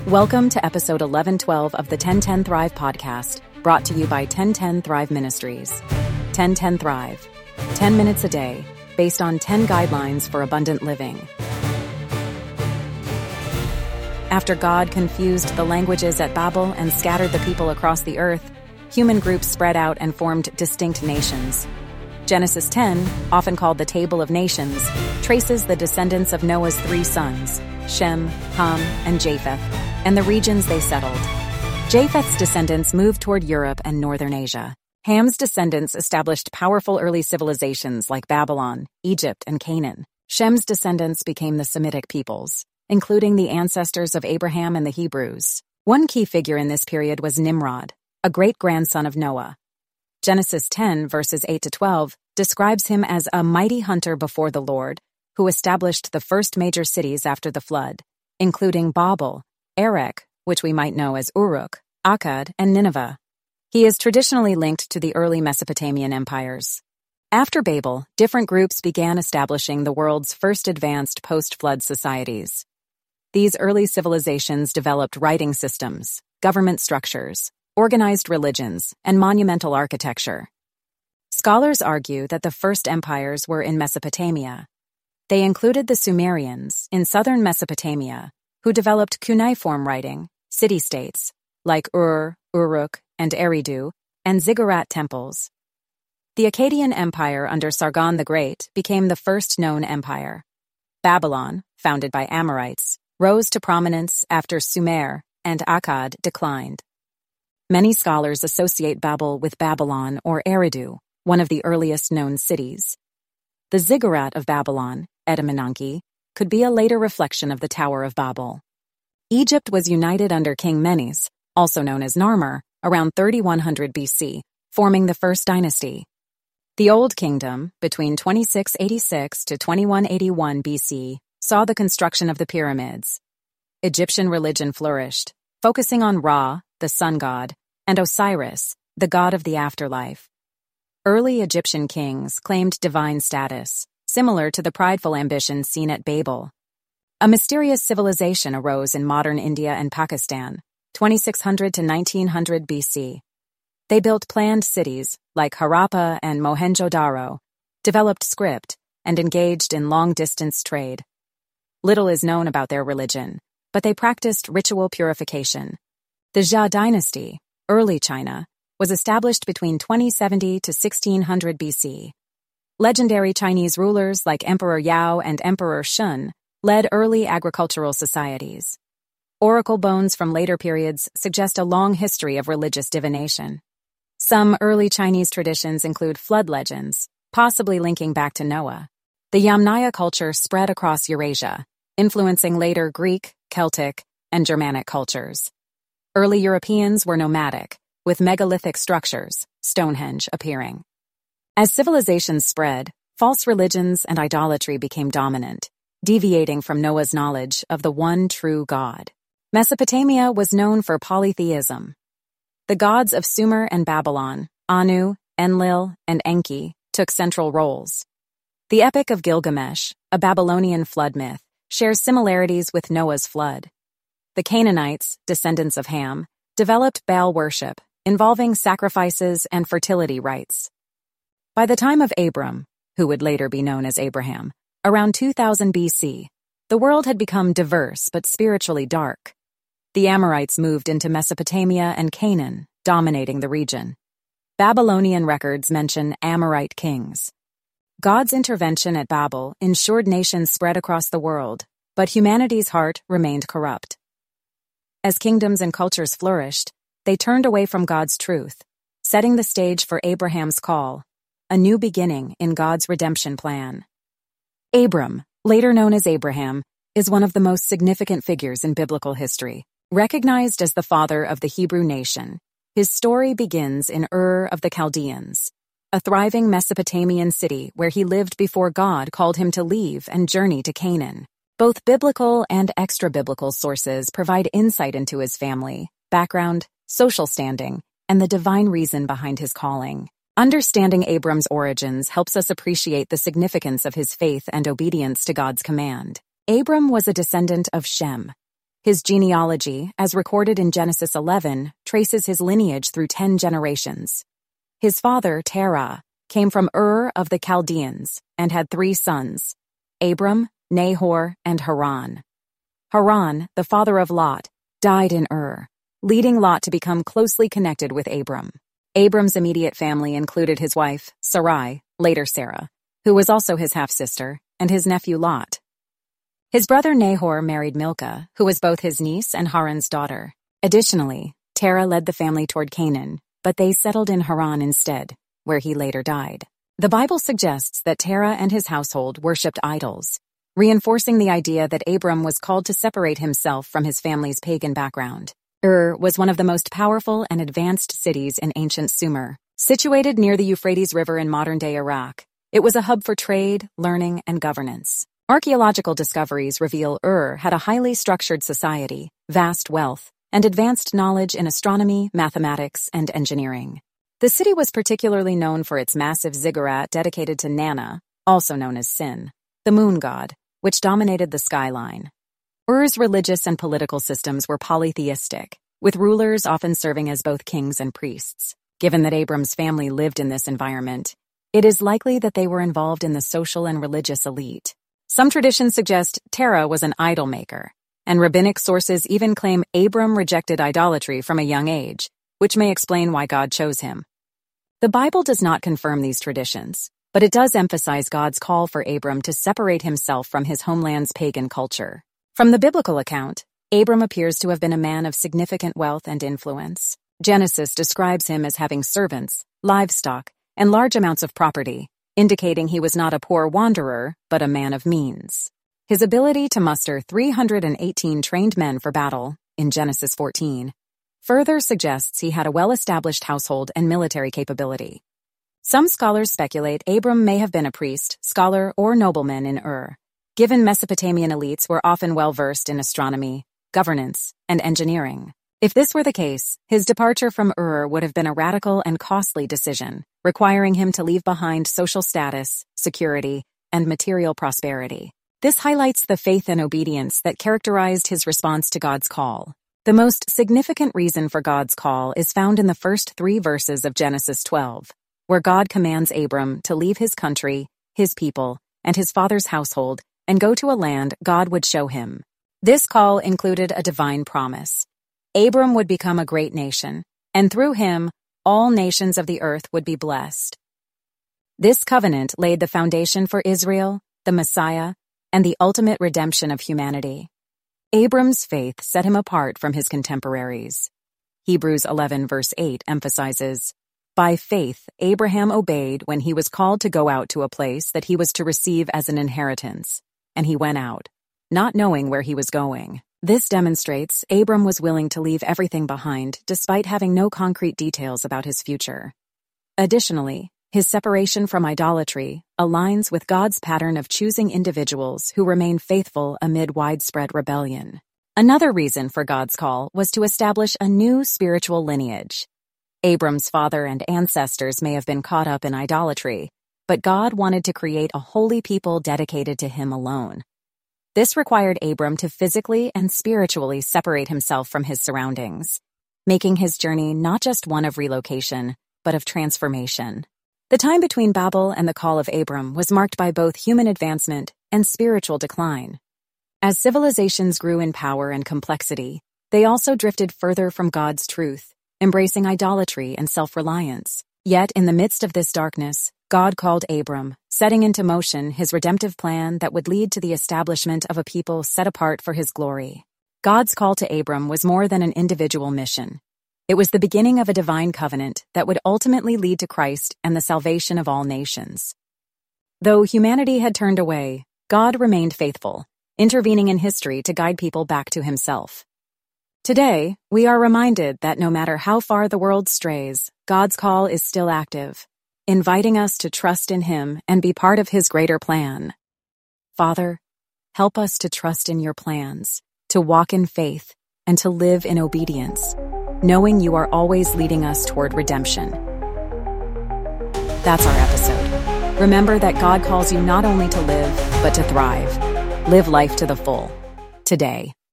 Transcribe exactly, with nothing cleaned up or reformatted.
Welcome to episode eleven twelve of the ten ten Thrive podcast, brought to you by ten ten Thrive Ministries. ten ten Thrive. ten minutes a day, based on ten guidelines for abundant living. After God confused the languages at Babel and scattered the people across the earth, human groups spread out and formed distinct nations. Genesis ten, often called the Table of Nations, traces the descendants of Noah's three sons, Shem, Ham, and Japheth, and the regions they settled. Japheth's descendants moved toward Europe and northern Asia. Ham's descendants established powerful early civilizations like Babylon, Egypt, and Canaan. Shem's descendants became the Semitic peoples, including the ancestors of Abraham and the Hebrews. One key figure in this period was Nimrod, a great-grandson of Noah. Genesis ten, verses eight to twelve, describes him as a mighty hunter before the Lord, who established the first major cities after the flood, including Babel, Erech, which we might know as Uruk, Akkad, and Nineveh. He is traditionally linked to the early Mesopotamian empires. After Babel, different groups began establishing the world's first advanced post-flood societies. These early civilizations developed writing systems, government structures, organized religions, and monumental architecture. Scholars argue that the first empires were in Mesopotamia. They included the Sumerians in southern Mesopotamia, who developed cuneiform writing, city-states, like Ur, Uruk, and Eridu, and ziggurat temples. The Akkadian Empire under Sargon the Great became the first known empire. Babylon, founded by Amorites, rose to prominence after Sumer and Akkad declined. Many scholars associate Babel with Babylon or Eridu, one of the earliest known cities. The ziggurat of Babylon, Etemenanke, could be a later reflection of the Tower of Babel. Egypt was united under King Menes, also known as Narmer, around thirty-one hundred B C, forming the First Dynasty. The Old Kingdom, between twenty-six eighty-six to twenty-one eighty-one B C, saw the construction of the pyramids. Egyptian religion flourished, focusing on Ra, the sun god, and Osiris, the god of the afterlife. Early Egyptian kings claimed divine status, similar to the prideful ambitions seen at Babel. A mysterious civilization arose in modern India and Pakistan, twenty-six hundred to nineteen hundred B C. They built planned cities, like Harappa and Mohenjo-Daro, developed script, and engaged in long-distance trade. Little is known about their religion, but they practiced ritual purification. The Xia dynasty, early China, was established between twenty seventy to sixteen hundred B C. Legendary Chinese rulers like Emperor Yao and Emperor Shun led early agricultural societies. Oracle bones from later periods suggest a long history of religious divination. Some early Chinese traditions include flood legends, possibly linking back to Noah. The Yamnaya culture spread across Eurasia, influencing later Greek, Celtic, and Germanic cultures. Early Europeans were nomadic, with megalithic structures, Stonehenge, appearing. As civilizations spread, false religions and idolatry became dominant, deviating from Noah's knowledge of the one true God. Mesopotamia was known for polytheism. The gods of Sumer and Babylon, Anu, Enlil, and Enki, took central roles. The Epic of Gilgamesh, a Babylonian flood myth, shares similarities with Noah's flood. The Canaanites, descendants of Ham, developed Baal worship, involving sacrifices and fertility rites. By the time of Abram, who would later be known as Abraham, around two thousand B C, the world had become diverse but spiritually dark. The Amorites moved into Mesopotamia and Canaan, dominating the region. Babylonian records mention Amorite kings. God's intervention at Babel ensured nations spread across the world, but humanity's heart remained corrupt. As kingdoms and cultures flourished, they turned away from God's truth, setting the stage for Abraham's call, a new beginning in God's redemption plan. Abram, later known as Abraham, is one of the most significant figures in biblical history. Recognized as the father of the Hebrew nation, his story begins in Ur of the Chaldeans, a thriving Mesopotamian city where he lived before God called him to leave and journey to Canaan. Both biblical and extra-biblical sources provide insight into his family, background, social standing, and the divine reason behind his calling. Understanding Abram's origins helps us appreciate the significance of his faith and obedience to God's command. Abram was a descendant of Shem. His genealogy, as recorded in Genesis eleven, traces his lineage through ten generations. His father, Terah, came from Ur of the Chaldeans and had three sons, Abram, Nahor, and Haran. Haran, the father of Lot, died in Ur, leading Lot to become closely connected with Abram. Abram's immediate family included his wife, Sarai, later Sarah, who was also his half-sister, and his nephew Lot. His brother Nahor married Milcah, who was both his niece and Haran's daughter. Additionally, Terah led the family toward Canaan, but they settled in Haran instead, where he later died. The Bible suggests that Terah and his household worshipped idols, reinforcing the idea that Abram was called to separate himself from his family's pagan background. Ur was one of the most powerful and advanced cities in ancient Sumer. Situated near the Euphrates River in modern-day Iraq, it was a hub for trade, learning, and governance. Archaeological discoveries reveal Ur had a highly structured society, vast wealth, and advanced knowledge in astronomy, mathematics, and engineering. The city was particularly known for its massive ziggurat dedicated to Nana, also known as Sin, the moon god, which dominated the skyline. Ur's religious and political systems were polytheistic, with rulers often serving as both kings and priests. Given that Abram's family lived in this environment, it is likely that they were involved in the social and religious elite. Some traditions suggest Terah was an idol maker, and rabbinic sources even claim Abram rejected idolatry from a young age, which may explain why God chose him. The Bible does not confirm these traditions, but it does emphasize God's call for Abram to separate himself from his homeland's pagan culture. From the biblical account, Abram appears to have been a man of significant wealth and influence. Genesis describes him as having servants, livestock, and large amounts of property, indicating he was not a poor wanderer, but a man of means. His ability to muster three hundred eighteen trained men for battle, in Genesis fourteen, further suggests he had a well-established household and military capability. Some scholars speculate Abram may have been a priest, scholar, or nobleman in Ur, given Mesopotamian elites were often well-versed in astronomy, governance, and engineering. If this were the case, his departure from Ur would have been a radical and costly decision, requiring him to leave behind social status, security, and material prosperity. This highlights the faith and obedience that characterized his response to God's call. The most significant reason for God's call is found in the first three verses of Genesis twelve, where God commands Abram to leave his country, his people, and his father's household and go to a land God would show him. This call included a divine promise. Abram would become a great nation, and through him, all nations of the earth would be blessed. This covenant laid the foundation for Israel, the Messiah, and the ultimate redemption of humanity. Abram's faith set him apart from his contemporaries. Hebrews eleven verse eight emphasizes, "By faith, Abraham obeyed when he was called to go out to a place that he was to receive as an inheritance, and he went out, not knowing where he was going." This demonstrates Abram was willing to leave everything behind despite having no concrete details about his future. Additionally, his separation from idolatry aligns with God's pattern of choosing individuals who remain faithful amid widespread rebellion. Another reason for God's call was to establish a new spiritual lineage. Abram's father and ancestors may have been caught up in idolatry, but God wanted to create a holy people dedicated to him alone. This required Abram to physically and spiritually separate himself from his surroundings, making his journey not just one of relocation, but of transformation. The time between Babel and the call of Abram was marked by both human advancement and spiritual decline. As civilizations grew in power and complexity, they also drifted further from God's truth, embracing idolatry and self-reliance. Yet, in the midst of this darkness, God called Abram, setting into motion his redemptive plan that would lead to the establishment of a people set apart for his glory. God's call to Abram was more than an individual mission. It was the beginning of a divine covenant that would ultimately lead to Christ and the salvation of all nations. Though humanity had turned away, God remained faithful, intervening in history to guide people back to himself. Today, we are reminded that no matter how far the world strays, God's call is still active, inviting us to trust in him and be part of his greater plan. Father, help us to trust in your plans, to walk in faith, and to live in obedience, knowing you are always leading us toward redemption. That's our episode. Remember that God calls you not only to live, but to thrive. Live life to the full, today.